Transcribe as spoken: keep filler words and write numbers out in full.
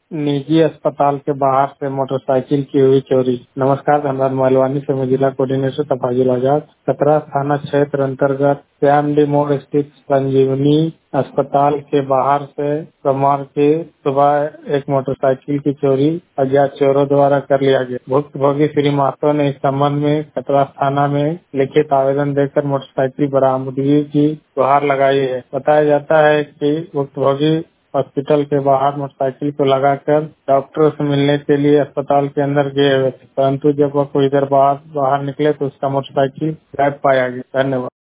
निजी अस्पताल के बाहर से मोटरसाइकिल की हुई चोरी। नमस्कार, धनबाद मोहलवानी से मैं जिला कोऑर्डिनेटर तफाजुल आजाद। सत्रह थाना क्षेत्र अंतर्गत श्यामली मोड़ स्थित संजीवनी अस्पताल के बाहर से सोमवार की सुबह एक मोटरसाइकिल की चोरी अज्ञात चोरों द्वारा कर लिया गया। भुक्तभोगी श्री महतो ने इस संबंध में खतरा थाना में लिखित आवेदन देकर मोटरसाइकिल बरामदगी की गुहार लगाई है। बताया जाता है कि भुक्तभोगी हॉस्पिटल के बाहर मोटरसाइकिल को लगाकर डॉक्टरों से मिलने के लिए अस्पताल के अंदर गए हुए थे, परंतु जब वह कोई इधर बाहर बाहर निकले तो उसका मोटरसाइकिल गायब पाया गया। धन्यवाद।